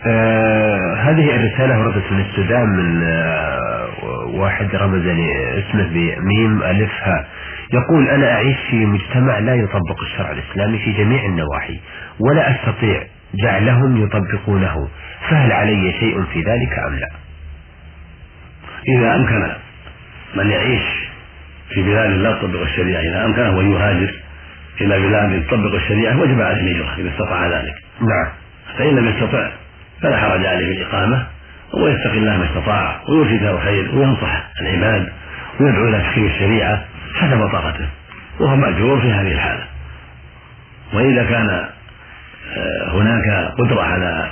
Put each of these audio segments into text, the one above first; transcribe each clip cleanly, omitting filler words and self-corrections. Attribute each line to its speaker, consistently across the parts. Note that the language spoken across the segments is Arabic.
Speaker 1: هذه الرسالة وردت من السودان من واحد رمز لاسمه بميم ألف ها. يقول: أنا أعيش في مجتمع لا يطبق الشرع الإسلامي في جميع النواحي، ولا أستطيع جعلهم يطبقونه، فهل علي شيء في ذلك أم لا؟
Speaker 2: إذا أمكن من يعيش في بلاد لا تطبق الشريعة، إذا أمكنه أن يهاجر إلى بلاد تطبق الشريعة وجب عليه الهجرة إذا استطاع ذلك.
Speaker 1: نعم.
Speaker 2: فإن لم يستطع فلا حرج عليه في الإقامة، ويتقي الله ما استطاع ويرشد له الخير وينصح العباد ويدعو إلى تحكيم الشريعة حسب طاقته، وهو مأجور في هذه الحالة. وإذا كان هناك قدرة على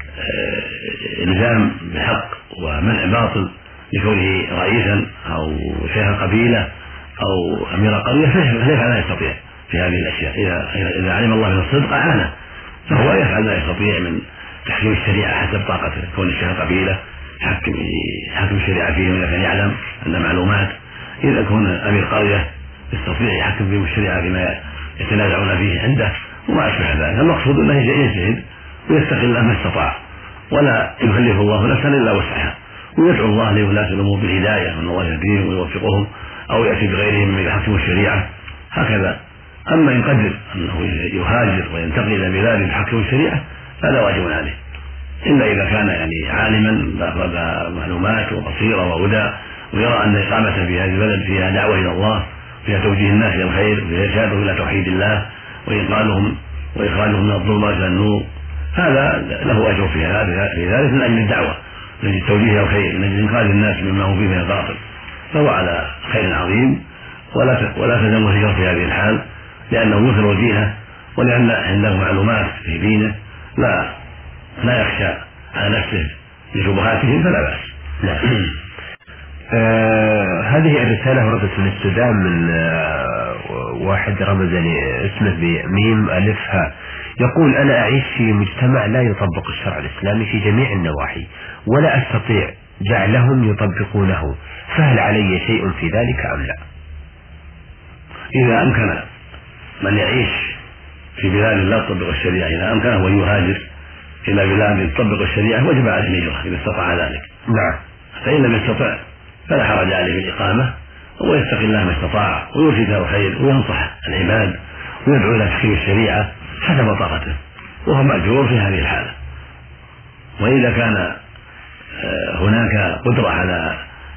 Speaker 2: إلزام بحق ومنع باطل لكونه رئيسا أو شيخ قبيلة أو أمير قرية فيفعل ما يستطيع في هذه الأشياء. إذا علم الله من الصدق أعانه، فهو يفعل ما يستطيع من تحكيم الشريعة حسب طاقته. كون الشيخ قبيلة يحكم الشريعة فيهم إذا كان يعلم أن معلومات، إذا كون أمير قرية يستطيع يحكم فيهم الشريعة فيما يتنازعون فيه عنده وما أشبه ذلك. المقصود أنه يجتهد ويتقي الله ما استطاع، ولا يكلف الله نفسا إلا وسعها، ويدعو الله لولاة الأمور بالهداية وأن الله يهديهم ويوفقهم أو يأتي بغيرهم من يحكم الشريعة هكذا. أما إن قدر أنه يهاجر وينتقل إلى بلاد تحكم الشريعة فلا واجب عليه، إلا إذا كان عالما ذا معلومات وبصيرة وهدى، ويرى أن إقامته في هذه البلد فيها دعوة إلى الله، فيها توجيه الناس إلى الخير، فيها إرشادهم إلى توحيد الله وإخراجهم من الظلمات إلى النور، هذا له أجر في ذلك من أجل الدعوة، من أجل التوجيه إلى الخير، من أجل إنقاذ الناس مما هم فيه من الباطل، فهو على خير عظيم. ولا تلزمه الهجرة في هذه الحال، لأنه يظهر دينه، ولأن عنده معلومات في دينه لا يخشى على نفسه لشبهاتهم فلا بأس.
Speaker 1: هذه الرسالة وردت من السودان من واحد رمز لاسمه بميم ألف ها. يقول: أنا أعيش في مجتمع لا يطبق الشرع الإسلامي في جميع النواحي، ولا أستطيع جعلهم يطبقونه، فهل علي شيء في ذلك أم لا؟
Speaker 2: إذا أمكن من يعيش في بلاد لا تطبق الشريعة، إذا أمكنه أن يهاجر إلى بلاد تطبق الشريعة وجب عليه الهجرة إذا استطاع ذلك.
Speaker 1: نعم.
Speaker 2: فإن لم يستطع فلا حرج عليه في الإقامة، ويتقي الله ما استطاع ويرشد له الخير وينصح العباد ويدعو إلى تحكيم الشريعة حسب طاقته، وهو مأجور في هذه الحالة. وإذا كان هناك قدرة على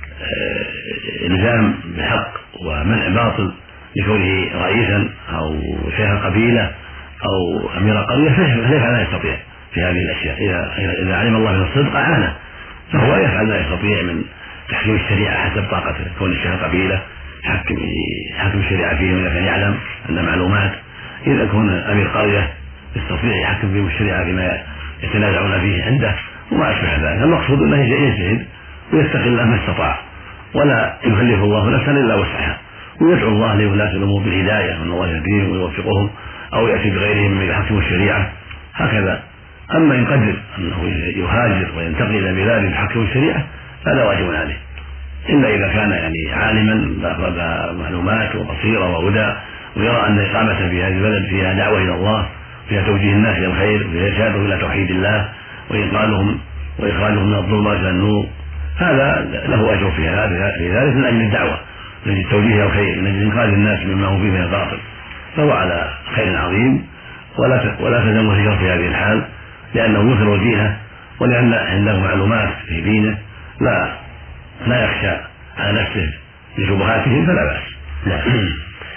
Speaker 2: إلزام بحق ومنع باطل لكونه رئيسا أو شيخ قبيلة أو أمير قرية فيفعل ما يستطيع في هذه الأشياء. إذا علم الله من الصدق أعانه، فهو يفعل ما يستطيع من تحكيم الشريعة حسب طاقته. كون الشيخ قبيلة يحكم الشريعة فيهم إذا كان يعلم أن معلومات، إذا كون أمير قرية يستطيع يحكم فيهم الشريعة فيما يتنازعون فيه عنده وما أشبه ذلك. المقصود أنه يجتهد ويتقي الله ما استطاع، ولا يكلف الله نفسا إلا وسعها، ويدعو الله لولاة الأمور بالهداية وأن الله يهديهم ويوفقهم أو يأتي بغيرهم من يحكم الشريعة هكذا. أما إن قدر أنه يهاجر وينتقل إلى بلاد تحكم الشريعة فلا واجب عليه، إلا إذا كان عالما ذا معلومات وبصيرة وهدى، ويرى أن إقامته في هذه البلد فيها دعوة إلى الله، فيها توجيه الناس إلى الخير، فيها إرشادهم إلى توحيد الله وإخراجهم من الظلمات إلى النور، هذا له أجر في ذلك من أجل الدعوة، من أجل التوجيه إلى الخير، من أجل إنقاذ الناس مما هم فيه من الباطل، فهو على خير عظيم. ولا تلزمه الهجرة في هذه الحال، لأنه يظهر دينه، ولأن عنده معلومات في دينه لا يخشى على نفسه لشبهاتهم فلا بأس.